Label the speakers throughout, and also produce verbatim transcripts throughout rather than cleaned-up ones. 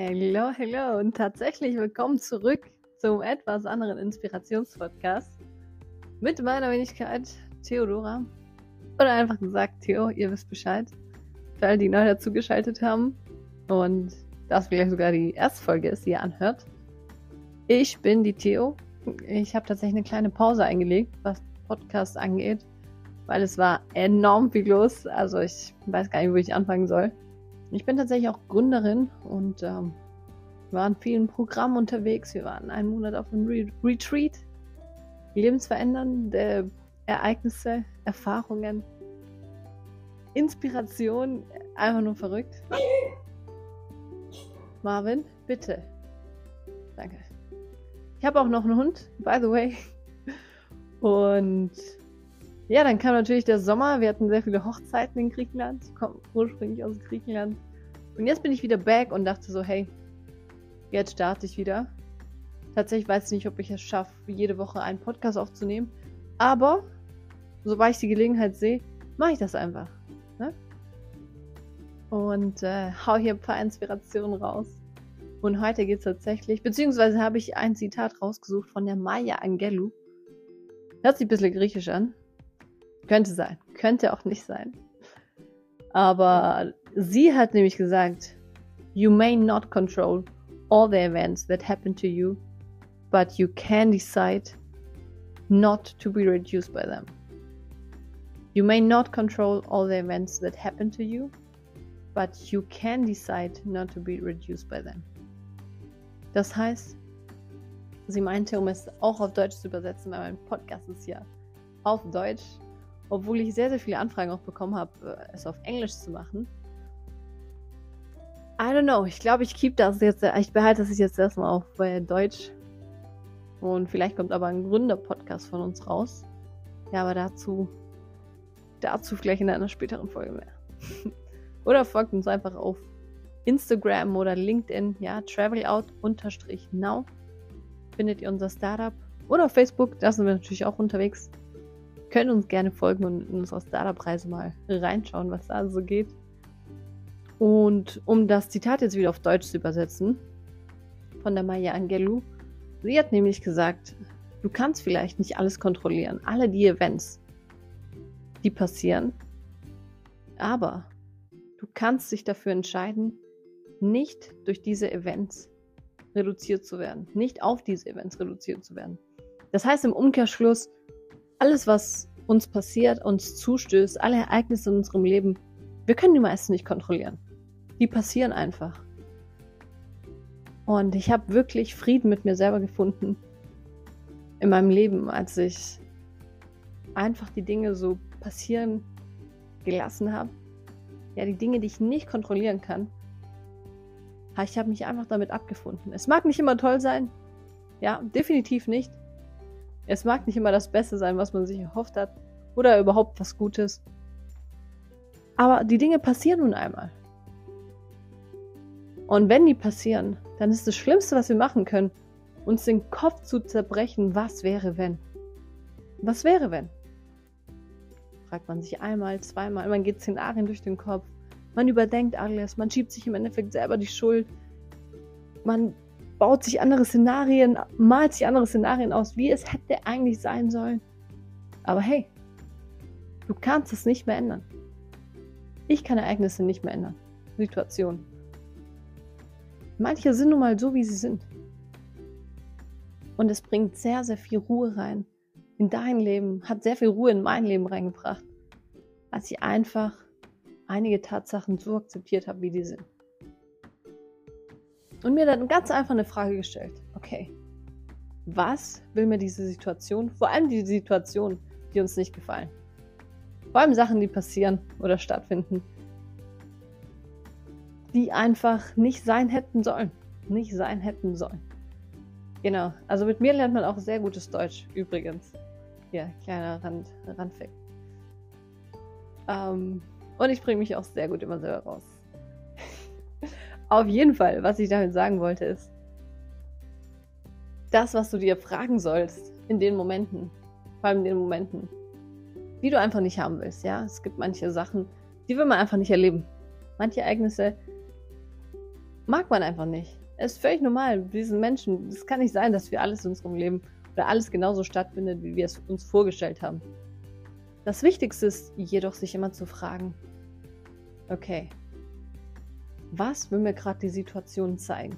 Speaker 1: Hello, hello und tatsächlich willkommen zurück zum etwas anderen Inspirationspodcast mit meiner Wenigkeit Theodora. Oder einfach gesagt Theo, ihr wisst Bescheid. Für alle, die neu dazugeschaltet haben und das vielleicht sogar die erste Folge ist, die ihr anhört. Ich bin die Theo. Ich habe tatsächlich eine kleine Pause eingelegt, was Podcast angeht, weil es war enorm viel los. Also ich weiß gar nicht, wo ich anfangen soll. Ich bin tatsächlich auch Gründerin und ähm, wir waren in vielen Programmen unterwegs. Wir waren einen Monat auf einem Re- Retreat. Lebensverändernde Ereignisse, Erfahrungen, Inspiration, einfach nur verrückt. Marvin, bitte. Danke. Ich habe auch noch einen Hund, by the way. Und ja, dann kam natürlich der Sommer. Wir hatten sehr viele Hochzeiten in Griechenland. Ich komme ursprünglich aus Griechenland. Und jetzt bin ich wieder back und dachte so, hey, jetzt starte ich wieder. Tatsächlich weiß ich nicht, ob ich es schaffe, jede Woche einen Podcast aufzunehmen. Aber, sobald ich die Gelegenheit sehe, mache ich das einfach. Ne? Und äh, hau hier ein paar Inspirationen raus. Und heute geht es tatsächlich, beziehungsweise habe ich ein Zitat rausgesucht von der Maya Angelou. Hört sich ein bisschen griechisch an. Könnte sein, könnte auch nicht sein. Aber sie hat nämlich gesagt, you may not control all the events that happen to you, but you can decide not to be reduced by them. You may not control all the events that happen to you, but you can decide not to be reduced by them. Das heißt, sie meinte, um es auch auf Deutsch zu übersetzen, weil mein Podcast ist ja auf Deutsch, obwohl ich sehr, sehr viele Anfragen auch bekommen habe, es auf Englisch zu machen. I don't know, ich glaube, ich keep das jetzt, ich behalte das jetzt erstmal auf äh, Deutsch. Und vielleicht kommt aber ein Gründer-Podcast von uns raus. Ja, aber dazu, dazu vielleicht in einer späteren Folge mehr. Oder folgt uns einfach auf Instagram oder LinkedIn, ja, travelout-now. Findet ihr unser Startup. Oder auf Facebook, da sind wir natürlich auch unterwegs. Könnt uns gerne folgen und in unserer Startup-Reise mal reinschauen, was da so geht. Und um das Zitat jetzt wieder auf Deutsch zu übersetzen, von der Maya Angelou, sie hat nämlich gesagt, du kannst vielleicht nicht alles kontrollieren, alle die Events, die passieren, aber du kannst dich dafür entscheiden, nicht durch diese Events reduziert zu werden, nicht auf diese Events reduziert zu werden. Das heißt im Umkehrschluss, alles, was uns passiert, uns zustößt, alle Ereignisse in unserem Leben, wir können die meisten nicht kontrollieren. Die passieren einfach. Und ich habe wirklich Frieden mit mir selber gefunden in meinem Leben, als ich einfach die Dinge so passieren gelassen habe. Ja, die Dinge, die ich nicht kontrollieren kann. Ich habe mich einfach damit abgefunden. Es mag nicht immer toll sein. Ja, definitiv nicht. Es mag nicht immer das Beste sein, was man sich erhofft hat. Oder überhaupt was Gutes. Aber die Dinge passieren nun einmal. Und wenn die passieren, dann ist das Schlimmste, was wir machen können, uns den Kopf zu zerbrechen, was wäre, wenn? Was wäre, wenn? Fragt man sich einmal, zweimal, man geht Szenarien durch den Kopf, man überdenkt alles, man schiebt sich im Endeffekt selber die Schuld, man baut sich andere Szenarien, malt sich andere Szenarien aus, wie es hätte eigentlich sein sollen. Aber hey, du kannst es nicht mehr ändern. Ich kann Ereignisse nicht mehr ändern. Situationen. Manche sind nun mal so, wie sie sind. Und es bringt sehr, sehr viel Ruhe rein in dein Leben, hat sehr viel Ruhe in mein Leben reingebracht, als ich einfach einige Tatsachen so akzeptiert habe, wie die sind. Und mir dann ganz einfach eine Frage gestellt. Okay, was will mir diese Situation, vor allem die Situationen, die uns nicht gefallen, vor allem Sachen, die passieren oder stattfinden, die einfach nicht sein hätten sollen. Nicht sein hätten sollen. Genau. Also mit mir lernt man auch sehr gutes Deutsch, übrigens. Hier, kleiner Rand, Randfact. Ähm, und ich bringe mich auch sehr gut immer selber raus. Auf jeden Fall, was ich damit sagen wollte, ist, das, was du dir fragen sollst in den Momenten, vor allem in den Momenten, die du einfach nicht haben willst, ja. Es gibt manche Sachen, die will man einfach nicht erleben. Manche Ereignisse, mag man einfach nicht. Es ist völlig normal. Diesen Menschen, es kann nicht sein, dass wir alles in unserem Leben oder alles genauso stattfindet, wie wir es uns vorgestellt haben. Das Wichtigste ist jedoch, sich immer zu fragen, okay, was will mir gerade die Situation zeigen?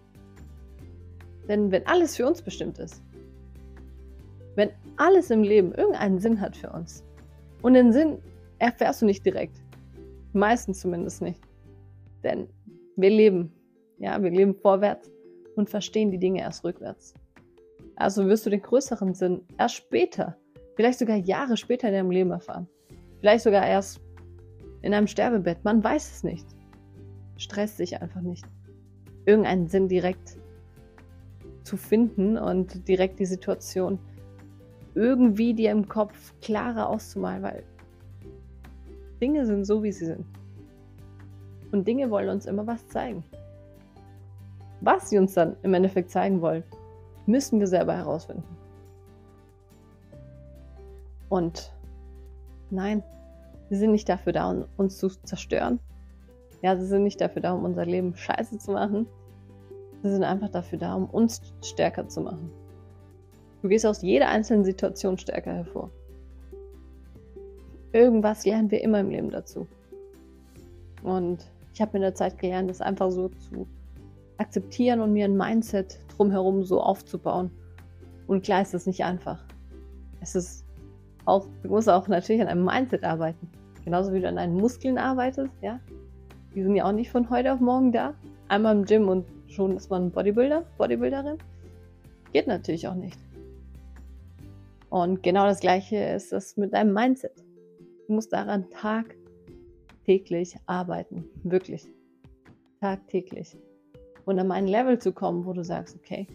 Speaker 1: Denn wenn alles für uns bestimmt ist, wenn alles im Leben irgendeinen Sinn hat für uns, und den Sinn erfährst du nicht direkt, meistens zumindest nicht, denn wir leben, ja, wir leben vorwärts und verstehen die Dinge erst rückwärts. Also wirst du den größeren Sinn erst später, vielleicht sogar Jahre später in deinem Leben erfahren. Vielleicht sogar erst in einem Sterbebett, man weiß es nicht. Stress dich einfach nicht, irgendeinen Sinn direkt zu finden und direkt die Situation irgendwie dir im Kopf klarer auszumalen, weil Dinge sind so, wie sie sind. Und Dinge wollen uns immer was zeigen. Was sie uns dann im Endeffekt zeigen wollen, müssen wir selber herausfinden. Und nein, sie sind nicht dafür da, um uns zu zerstören. Ja, sie sind nicht dafür da, um unser Leben scheiße zu machen. Sie sind einfach dafür da, um uns stärker zu machen. Du gehst aus jeder einzelnen Situation stärker hervor. Irgendwas lernen wir immer im Leben dazu. Und ich habe mit der Zeit gelernt, das einfach so zu akzeptieren und mir ein Mindset drumherum so aufzubauen. Und klar ist das nicht einfach. Es ist auch, du musst auch natürlich an einem Mindset arbeiten. Genauso wie du an deinen Muskeln arbeitest, ja. Die sind ja auch nicht von heute auf morgen da. Einmal im Gym und schon ist man Bodybuilder, Bodybuilderin. Geht natürlich auch nicht. Und genau das Gleiche ist das mit deinem Mindset. Du musst daran tagtäglich arbeiten. Wirklich. Tagtäglich. Und an ein Level zu kommen, wo du sagst, okay,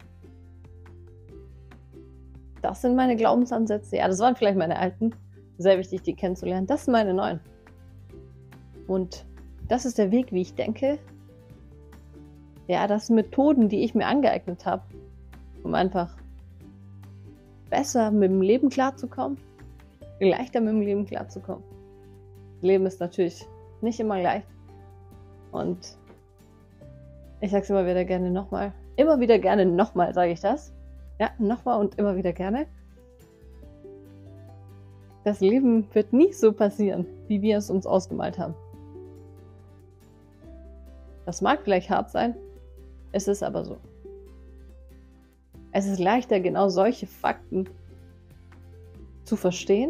Speaker 1: das sind meine Glaubensansätze. Ja, das waren vielleicht meine alten. Sehr wichtig, die kennenzulernen. Das sind meine neuen. Und das ist der Weg, wie ich denke. Ja, das sind Methoden, die ich mir angeeignet habe, um einfach besser mit dem Leben klarzukommen, leichter mit dem Leben klarzukommen. Leben ist natürlich nicht immer leicht. Und ich sage es immer wieder gerne nochmal. Immer wieder gerne nochmal, sage ich das. Ja, nochmal und immer wieder gerne. Das Leben wird nie so passieren, wie wir es uns ausgemalt haben. Das mag vielleicht hart sein, es ist aber so. Es ist leichter, genau solche Fakten zu verstehen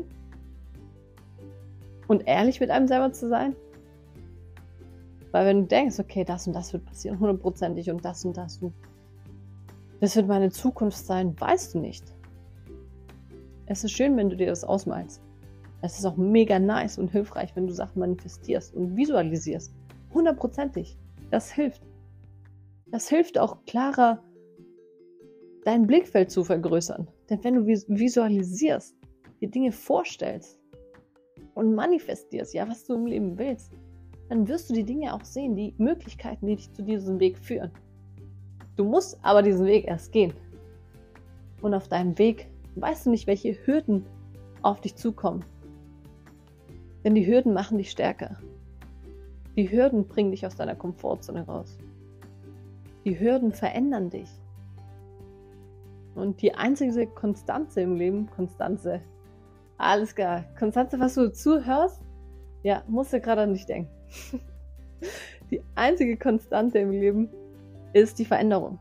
Speaker 1: und ehrlich mit einem selber zu sein. Weil wenn du denkst, okay, das und das wird passieren, hundertprozentig und das und das und das wird meine Zukunft sein, weißt du nicht. Es ist schön, wenn du dir das ausmalst. Es ist auch mega nice und hilfreich, wenn du Sachen manifestierst und visualisierst. Hundertprozentig. Das hilft. Das hilft auch klarer, dein Blickfeld zu vergrößern. Denn wenn du visualisierst, dir Dinge vorstellst und manifestierst, ja, was du im Leben willst, dann wirst du die Dinge auch sehen, die Möglichkeiten, die dich zu diesem Weg führen. Du musst aber diesen Weg erst gehen. Und auf deinem Weg weißt du nicht, welche Hürden auf dich zukommen. Denn die Hürden machen dich stärker. Die Hürden bringen dich aus deiner Komfortzone raus. Die Hürden verändern dich. Und die einzige Konstanze im Leben, Konstanze, alles klar, Konstanze, was du zuhörst, ja, musst du gerade an dich denken. Die einzige Konstante im Leben ist die Veränderung.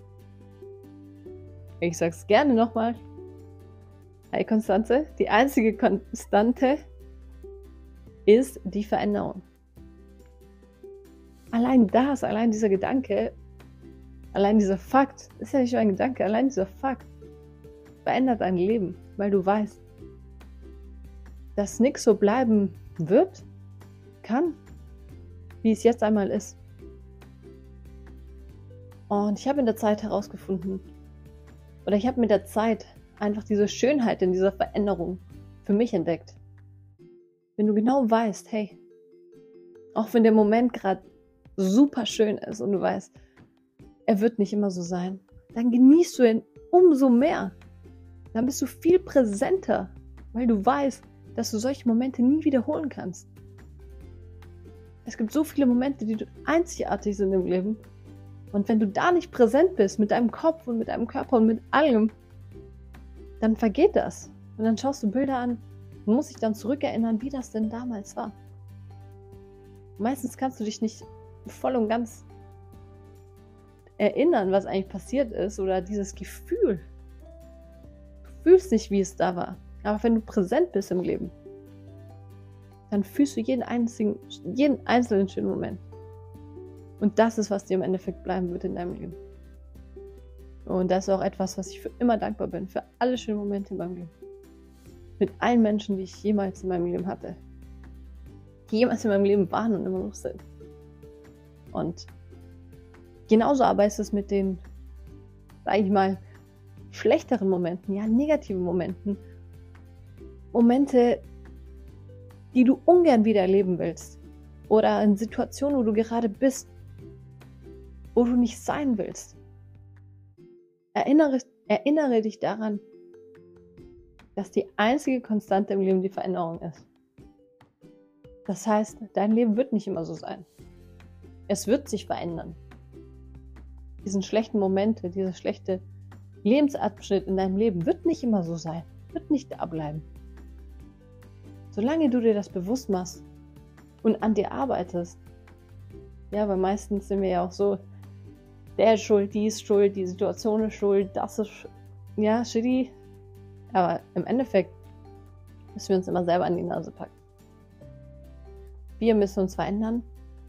Speaker 1: Ich sag's gerne nochmal. Hi Konstanze, die einzige Konstante ist die Veränderung. Allein das, allein dieser Gedanke, allein dieser Fakt, ist ja nicht nur ein Gedanke, allein dieser Fakt verändert dein Leben, weil du weißt, dass nichts so bleiben wird, kann, wie es jetzt einmal ist. Und ich habe in der Zeit herausgefunden, oder ich habe mit der Zeit einfach diese Schönheit in dieser Veränderung für mich entdeckt. Wenn du genau weißt, hey, auch wenn der Moment gerade super schön ist und du weißt, er wird nicht immer so sein, dann genießt du ihn umso mehr. Dann bist du viel präsenter, weil du weißt, dass du solche Momente nie wiederholen kannst. Es gibt so viele Momente, die einzigartig sind im Leben. Und wenn du da nicht präsent bist, mit deinem Kopf und mit deinem Körper und mit allem, dann vergeht das. Und dann schaust du Bilder an und musst dich dann zurückerinnern, wie das denn damals war. Meistens kannst du dich nicht voll und ganz erinnern, was eigentlich passiert ist oder dieses Gefühl. Du fühlst nicht, wie es da war. Aber wenn du präsent bist im Leben, dann fühlst du jeden einzigen, jeden einzelnen schönen Moment. Und das ist, was dir im Endeffekt bleiben wird in deinem Leben. Und das ist auch etwas, was ich für immer dankbar bin, für alle schönen Momente in meinem Leben. Mit allen Menschen, die ich jemals in meinem Leben hatte. Die jemals in meinem Leben waren und immer noch sind. Und genauso aber ist es mit den, sag ich mal, schlechteren Momenten, ja, negativen Momenten. Momente, die du ungern wieder erleben willst. Oder in Situationen, wo du gerade bist, wo du nicht sein willst. Erinnere, erinnere dich daran, dass die einzige Konstante im Leben die Veränderung ist. Das heißt, dein Leben wird nicht immer so sein. Es wird sich verändern. Diesen schlechten Momente, dieser schlechte Lebensabschnitt in deinem Leben wird nicht immer so sein. Wird nicht da bleiben. Solange du dir das bewusst machst und an dir arbeitest, ja, weil meistens sind wir ja auch so, der ist schuld, die ist schuld, die Situation ist schuld, das ist, ja, shitty. Aber im Endeffekt müssen wir uns immer selber an die Nase packen. Wir müssen uns verändern,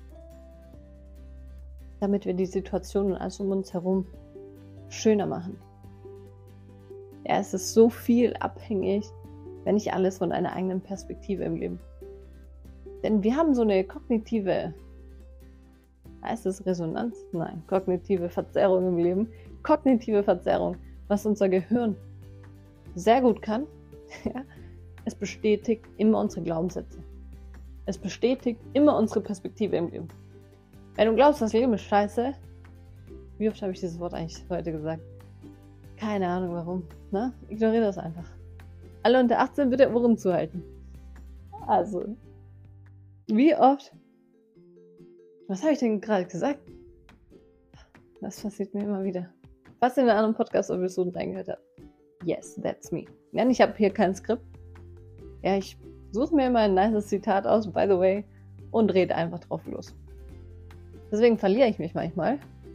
Speaker 1: damit wir die Situation und alles um uns herum schöner machen. Ja, es ist so viel abhängig, wenn nicht alles, von einer eigenen Perspektive im Leben. Denn wir haben so eine kognitive, heißt es Resonanz? Nein, kognitive Verzerrung im Leben. Kognitive Verzerrung, was unser Gehirn sehr gut kann. Ja, es bestätigt immer unsere Glaubenssätze. Es bestätigt immer unsere Perspektive im Leben. Wenn du glaubst, das Leben ist scheiße, wie oft habe ich dieses Wort eigentlich heute gesagt? Keine Ahnung warum. Ne? Ignoriere das einfach. Alle unter achtzehn bitte Ohren zuhalten. Also, wie oft? Was habe ich denn gerade gesagt? Das passiert mir immer wieder. Was in einer anderen Podcast-Episoden reingehört habt. Yes, that's me. Ja, ich habe hier kein Skript. Ja, ich suche mir immer ein nices Zitat aus, by the way, und rede einfach drauf los. Deswegen verliere ich mich manchmal.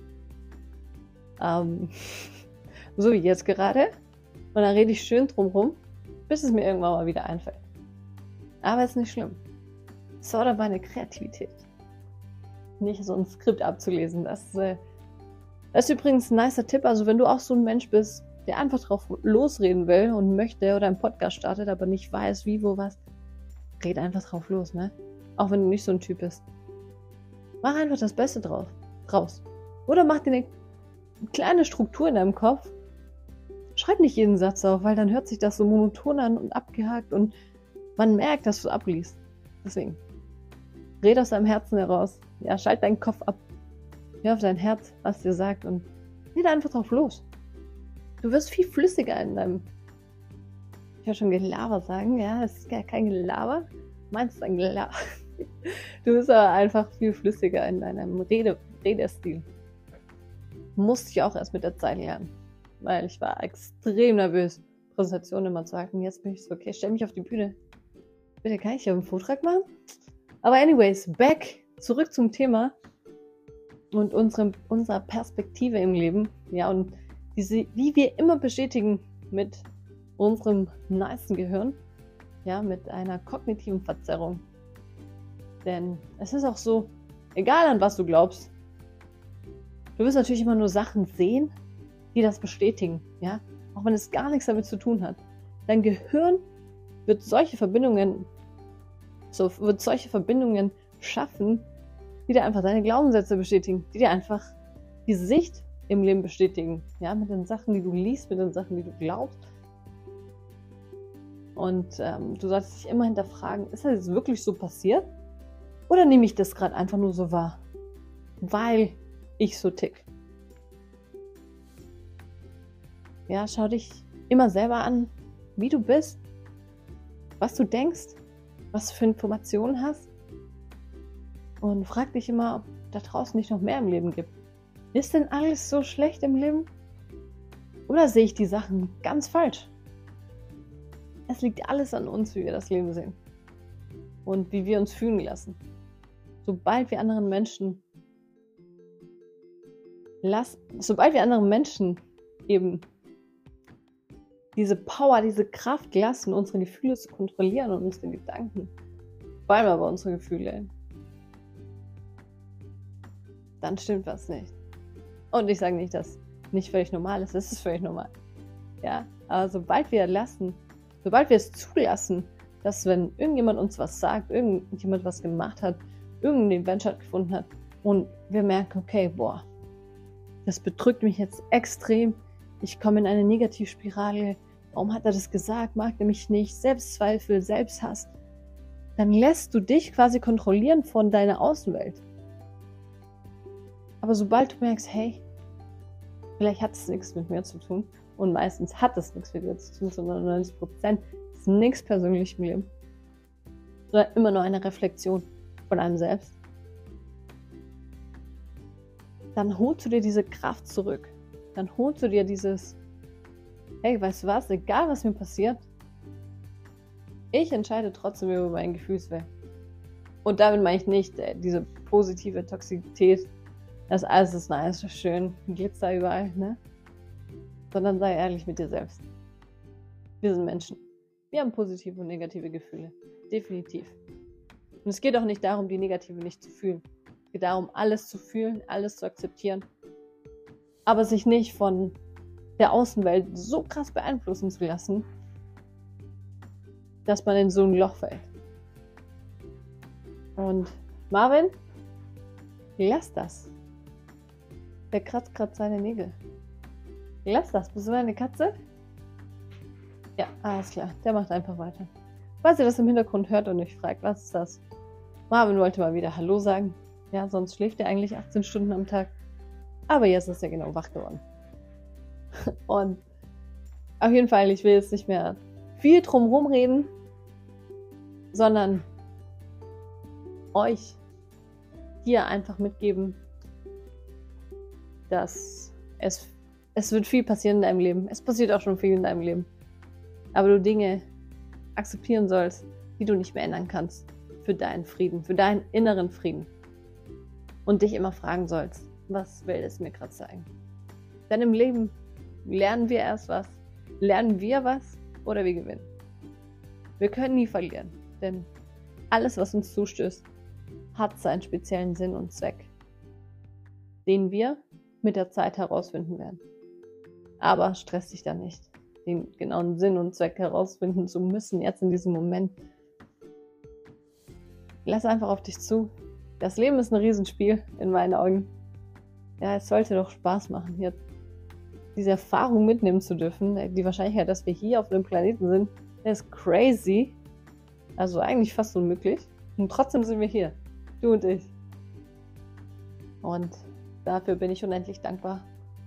Speaker 1: Ähm, so wie jetzt gerade. Und dann rede ich schön drumrum, bis es mir irgendwann mal wieder einfällt. Aber ist nicht schlimm. Es fordert meine Kreativität. Nicht so ein Skript abzulesen. Das, äh, das ist übrigens ein nicer Tipp. Also wenn du auch so ein Mensch bist, der einfach drauf losreden will und möchte oder einen Podcast startet, aber nicht weiß, wie, wo, was, red einfach drauf los, ne? Auch wenn du nicht so ein Typ bist. Mach einfach das Beste drauf, draus. Oder mach dir eine kleine Struktur in deinem Kopf. Schreib nicht jeden Satz auf, weil dann hört sich das so monoton an und abgehakt und man merkt, dass du abliest. Deswegen, red aus deinem Herzen heraus. Ja, schalt deinen Kopf ab. Hör auf dein Herz, was dir sagt und red einfach drauf los. Du wirst viel flüssiger in deinem, ich will schon Gelaber sagen, ja, es ist gar kein Gelaber, meinst du ein Gelaber? Du bist aber einfach viel flüssiger in deinem Rede, Redestil. Musste ich auch erst mit der Zeit lernen, weil ich war extrem nervös, Präsentationen immer zu halten. Jetzt bin ich so, okay, stell mich auf die Bühne. Bitte, kann ich hier einen Vortrag machen? Aber anyways, back, zurück zum Thema und unserem, unserer Perspektive im Leben, ja, und diese, wie wir immer bestätigen mit unserem nicen Gehirn, ja, mit einer kognitiven Verzerrung. Denn es ist auch so, egal an was du glaubst, du wirst natürlich immer nur Sachen sehen, die das bestätigen, ja, auch wenn es gar nichts damit zu tun hat. Dein Gehirn wird solche Verbindungen, so wird solche Verbindungen schaffen, die dir einfach deine Glaubenssätze bestätigen, die dir einfach die Sicht im Leben bestätigen, ja, mit den Sachen, die du liest, mit den Sachen, die du glaubst. Und ähm, du solltest dich immer hinterfragen, ist das jetzt wirklich so passiert? Oder nehme ich das gerade einfach nur so wahr? Weil ich so tick. Ja, schau dich immer selber an, wie du bist, was du denkst, was du für Informationen hast. Und frag dich immer, ob da draußen nicht noch mehr im Leben gibt. Ist denn alles so schlecht im Leben? Oder sehe ich die Sachen ganz falsch? Es liegt alles an uns, wie wir das Leben sehen. Und wie wir uns fühlen lassen. Sobald wir anderen Menschen lass, sobald wir anderen Menschen eben diese Power, diese Kraft lassen, unsere Gefühle zu kontrollieren und unsere Gedanken, vor allem aber unsere Gefühle, dann stimmt was nicht. Und ich sage nicht, dass nicht völlig normal ist, es ist völlig normal. Ja, aber sobald wir lassen, sobald wir es zulassen, dass wenn irgendjemand uns was sagt, irgendjemand was gemacht hat, irgendein Event stattgefunden hat und wir merken, okay, boah, das bedrückt mich jetzt extrem, ich komme in eine Negativspirale, warum hat er das gesagt, mag er mich nicht, Selbstzweifel, Selbsthass, dann lässt du dich quasi kontrollieren von deiner Außenwelt. Aber sobald du merkst, hey, vielleicht hat es nichts mit mir zu tun, und meistens hat es nichts mit dir zu tun, sondern neunzig Prozent ist nichts persönlich im Leben, sondern immer nur eine Reflexion von einem selbst, dann holst du dir diese Kraft zurück. Dann holst du dir dieses, hey, weißt du was, egal was mir passiert, ich entscheide trotzdem über meinen Gefühlswelt. Und damit meine ich nicht äh, diese positive Toxizität, das alles ist nice, schön, Glitzer überall, ne? Sondern sei ehrlich mit dir selbst. Wir sind Menschen. Wir haben positive und negative Gefühle. Definitiv. Und es geht auch nicht darum, die negative nicht zu fühlen. Es geht darum, alles zu fühlen, alles zu akzeptieren. Aber sich nicht von der Außenwelt so krass beeinflussen zu lassen, dass man in so ein Loch fällt. Und Marvin, lass das. Der kratzt gerade seine Nägel. Lass das. Bist du eine Katze? Ja, alles klar. Der macht einfach weiter. Falls ihr das im Hintergrund hört und euch fragt, was ist das? Marvin wollte mal wieder Hallo sagen. Ja, sonst schläft er eigentlich achtzehn Stunden am Tag. Aber jetzt ist er genau wach geworden. Und auf jeden Fall, ich will jetzt nicht mehr viel drumherum reden, sondern euch hier einfach mitgeben, dass es, es wird viel passieren in deinem Leben. Es passiert auch schon viel in deinem Leben. Aber du Dinge akzeptieren sollst, die du nicht mehr ändern kannst. Für deinen Frieden, für deinen inneren Frieden. Und dich immer fragen sollst, was will es mir gerade zeigen? Denn im Leben lernen wir erst was, lernen wir was oder wir gewinnen. Wir können nie verlieren, denn alles, was uns zustößt, hat seinen speziellen Sinn und Zweck, den wir mit der Zeit herausfinden werden. Aber stress dich da nicht, den genauen Sinn und Zweck herausfinden zu müssen, jetzt in diesem Moment. Lass einfach auf dich zu. Das Leben ist ein Riesenspiel, in meinen Augen. Ja, es sollte doch Spaß machen, hier diese Erfahrung mitnehmen zu dürfen. Die Wahrscheinlichkeit, dass wir hier auf dem Planeten sind, ist crazy. Also eigentlich fast unmöglich. Und trotzdem sind wir hier. Du und ich. Und dafür bin ich unendlich dankbar.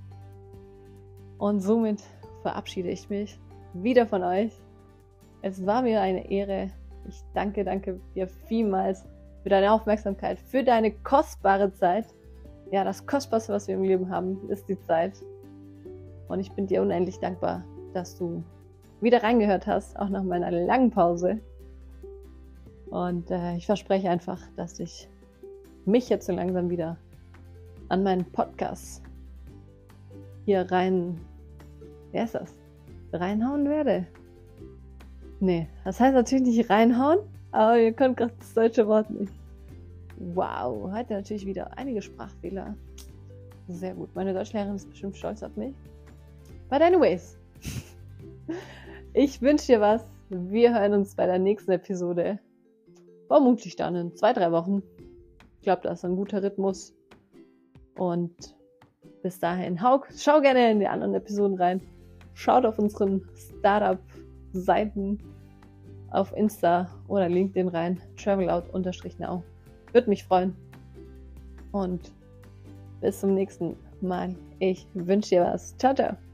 Speaker 1: Und somit verabschiede ich mich wieder von euch. Es war mir eine Ehre. Ich danke, danke dir vielmals für deine Aufmerksamkeit, für deine kostbare Zeit. Ja, das Kostbarste, was wir im Leben haben, ist die Zeit. Und ich bin dir unendlich dankbar, dass du wieder reingehört hast, auch nach meiner langen Pause. Und äh, ich verspreche einfach, dass ich mich jetzt so langsam wieder an meinen Podcast hier rein, wer ist das? Reinhauen werde. Nee, das heißt natürlich nicht reinhauen, aber ihr könnt gerade das deutsche Wort nicht. Wow, heute natürlich wieder einige Sprachfehler. Sehr gut, meine Deutschlehrerin ist bestimmt stolz auf mich. But anyways, ich wünsche dir was. Wir hören uns bei der nächsten Episode. Vermutlich dann in zwei, drei Wochen. Ich glaube, das ist ein guter Rhythmus. Und bis dahin, schau gerne in die anderen Episoden rein. Schaut auf unseren Startup-Seiten auf Insta oder LinkedIn rein. travelout-now. Würde mich freuen. Und bis zum nächsten Mal. Ich wünsche dir was. Ciao, ciao.